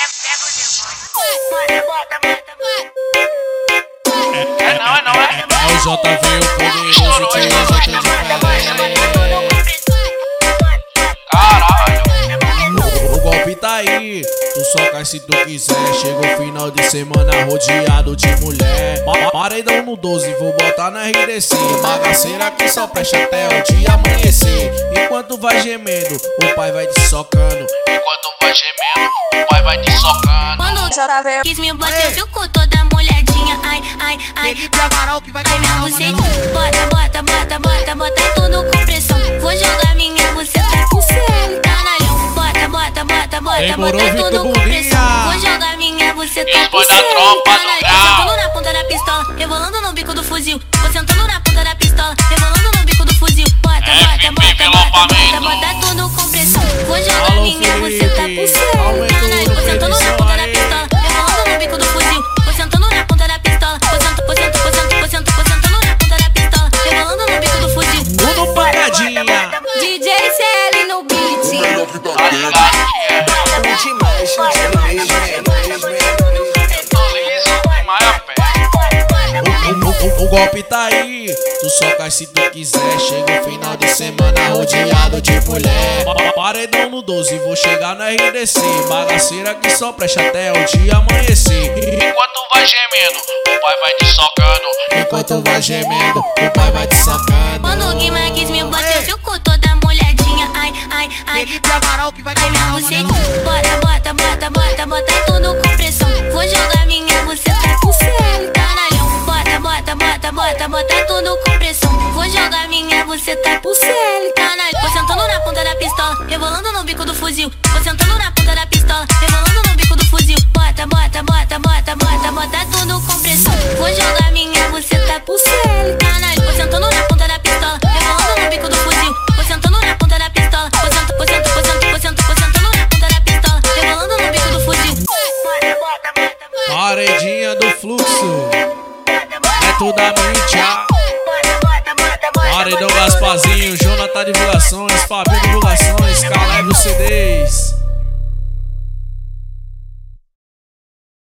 É o JV, o poderoso, tio JV de Caralho. O golpe tá aí, tu só cai se tu quiser. Chega o final de semana rodeado de mulher. Paredão no 12, vou botar na RDC. Bagaceira que só presta até o dia amanhecer. Enquanto vai gemendo, o pai vai te socando. Enquanto vai gemendo, o pai vai te socando. Quando o JV quis me bater, ficou toda molhadinha. Ai, ai, ai, ai, minha bucetinha. Bota tudo com pressão. Vou jogar minha buceta com céu, canalhão. Bota tudo com pressão. Vou jogar minha buceta com céu, canalhão. Sentando na ponta da pistola, rebolando no bico do fuzil. Vou sentando na ponta da pistola, rebolando no bico do fuzil. Bota tudo com pressão. Vou jogar minha buceta com céu, canalhão. Vou sentando na ponta da pistola, rebolando no bico do fuzil. Vou sentando na ponta da pistola, vou sentando na ponta da pistola, rebolando no bico do fuzil. Tudo pagadinha. DJ CL no beat. Tá ligado que é? Tô liso, mas a pé. O golpe tá aí, tu só cai se tu quiser. Chega o final de semana rodeado de mulher. Paredão no 12, vou chegar na RDC. Bagaceira que só presta até o dia amanhecer. Enquanto vai gemendo, o pai vai te socando. Enquanto vai gemendo, o pai vai te sacando. Quando o Guima quis me bater, ficou toda molhadinha. Ai, ai, ai, ai, minha bucetinha. Bota tudo com pressão. Vou jogar minha buceta com céu, canalhão. Bota tudo com pressão. Vou jogar minha buceta pro céu, canalhão. Vou sentando na ponta da pistola, rebolando no bico do fuzil. Vou sentando na ponta da pistola, rebolando no bico do fuzil. Bota tudo com pressão. Vou jogar minha buceta pro céu, canalhão. Vou sentando na ponta da pistola, rebolando no bico do fuzil. Vou sentando na ponta da pistola, vou sentando na ponta da pistola, rebolando no bico do fuzil. Paredinha do fluxo, é toda mídia. Paredão Gasparzinho, Jonathan Divulgações, Fabinho Divulgações, Caleb CDs.